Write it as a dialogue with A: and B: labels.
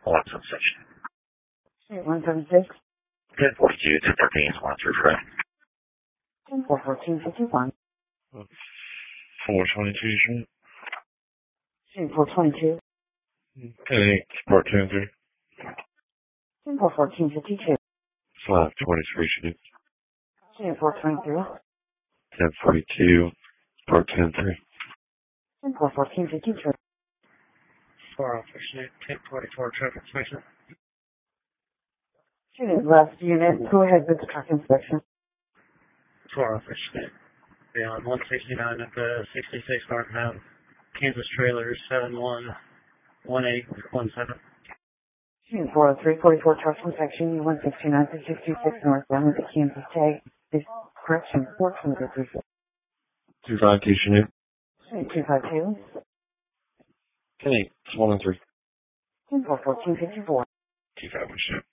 A: Alexa section.
B: 176.
A: 1042, 213 is 133.
B: 41451.
A: 422 Schmidt.
B: 422.
A: 10-8, Sport 10-3.
B: 41452.
A: 523 Schmidt.
B: 423.
A: 1042, Sport 10-3.
B: 41453.
C: 4 Officer Schmidt, 1044 traffic inspection.
B: Last unit, go ahead with the truck inspection.
C: 4 Officer Schmidt, beyond 169 at the 66 northbound Kansas trailer 711817.
B: 403, 44 truck inspection, 169 to 66 northbound with the Kansas tag. This correction, 423.
A: 252 Schmidt.
B: 252.
A: 10-8, it's 1-3.
B: 41454.
A: 25 Schmidt.